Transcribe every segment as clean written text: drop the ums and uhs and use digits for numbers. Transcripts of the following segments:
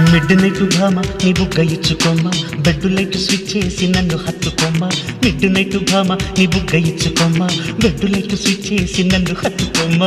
Mid night భామ నీ బుగ్గ ఇచ్చుకోమ్మ, బెడ్ లైట్ స్విచ్ చేసి నన్ను హత్తుకోమ్మ. మిడ్ నైట్ భామ నీ బుగ్గ ఇచ్చుకోమ్మ, బెడ్ లైట్ స్విచ్ చేసి నన్ను హత్తుకోమ్మ.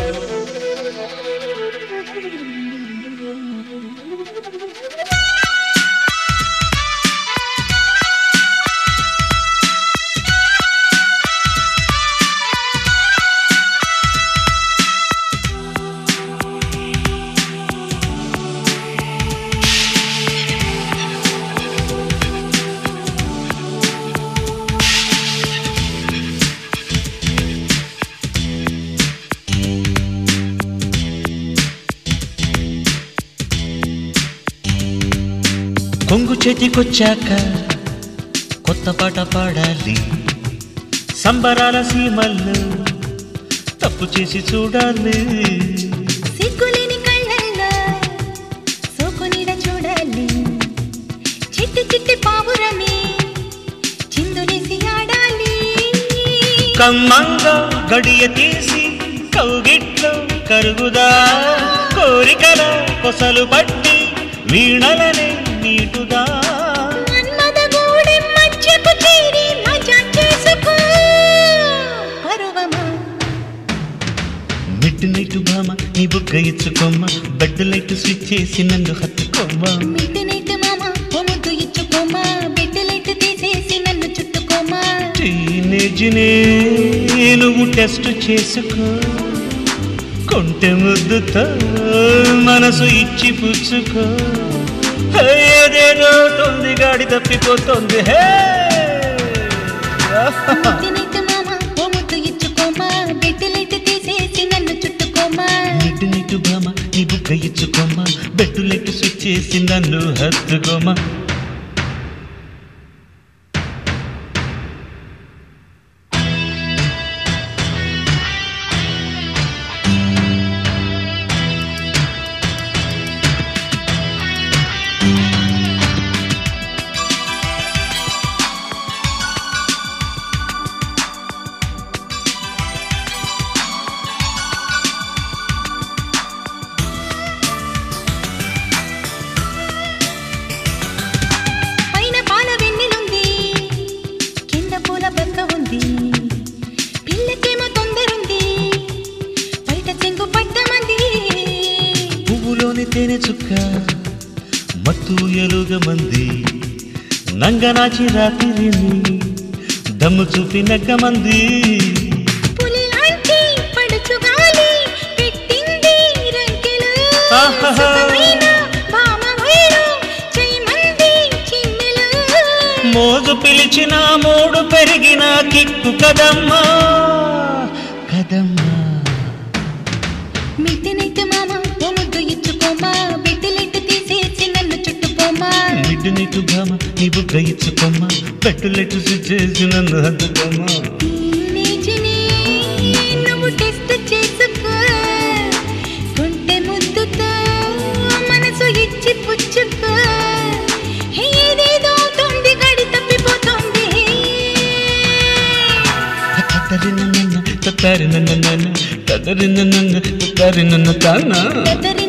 కొంగు చేతికొచ్చాక కొత్త పాట పాడాలి, సంబరాల సీమల్లో తప్పు చేసి చూడాలి. సిగ్గులేని కళ్ళల్లో సోకు నీడ చూడాలి, చిట్టి చిట్టి పావురమే చిందులేసి ఆడాలి. కమ్మంగా గడియ తీసి కౌగిట్లో కరుగుదా, కోరికల కొసలు పట్టి వీణలనే నీటుదా. మన్మథగూడెం మధ్యకు చేరి మజా చేసుకో పరువమా. మిడ్ నైట్ భామ నీ బుగ్గ ఇచ్చుకోమ్మ, బెడ్ లైట్ స్విచ్ చేసి నన్ను హత్తుకోమ్మ. మిడ్ నైట్ మామ ఓ ముద్దు ఇచ్చుకోమా, బెడ్ లైట్ తీసేసి నన్ను చుట్టుకోమా. టీనేజ్నే నువ్వు టెస్ట్ చేసుకో, కొంటె ముద్దుతో మనసు ఇచ్చి పుచ్చుకో. ఏదేదో తొంది గాడి తప్పిపోతుంది. మిడ్ నైట్ మామ ఓ ముద్దు ఇచ్చుకోమా, బెడ్ లైట్ తీసేసి నన్ను చుట్టుకోమా. మిడ్ నైట్ భామ నీ బుగ్గ ఇచ్చుకోమ్మ, బెడ్ లైట్ స్విచ్ చేసి నన్ను హత్తుకోమ్మ. పిల్లకేమో తొందరుంది, బయట చెంగు పట్టమంది. పువ్వులోని తేనె చుక్క మత్తు ఎలుగ మంది, నంగనాచి రాత్రిని దమ్ము చూపి నగ్గమంది. పులిలాంటి పడుచు గాలి పెట్టింది రంకెలు, సుఖమైన భామ వైరు చేయమంది చిన్నెలు. మోజు పిలిచిన మూడు పెరిగిన కిక్కు కదమ్మా కదమ్మా. మిడ్ నైట్ మామ ఓ ముద్దు ఇచ్చుకోమా, బెడ్ లైట్ తీసేసి నన్ను చుట్టుకోమా. మిడ్ నైట్ భామ నీ బుగ్గ ఇచ్చుకోమ్మ, బెడ్ లైట్ స్విచ్ చేసి నన్ను హత్తుకోమ్మ. టీనేజ్ని నువ్వు టెస్ట్ చేసుకో, కొంటె ముద్దుతో మనసు ఇచ్చి పుచ్చుకో. ఏదేదో తొంది గడి తప్పిపోతుంది. తత్తరి నన్న తత్తరి నన్న తత్తరి నన్న తత్తరి నన్న తానా.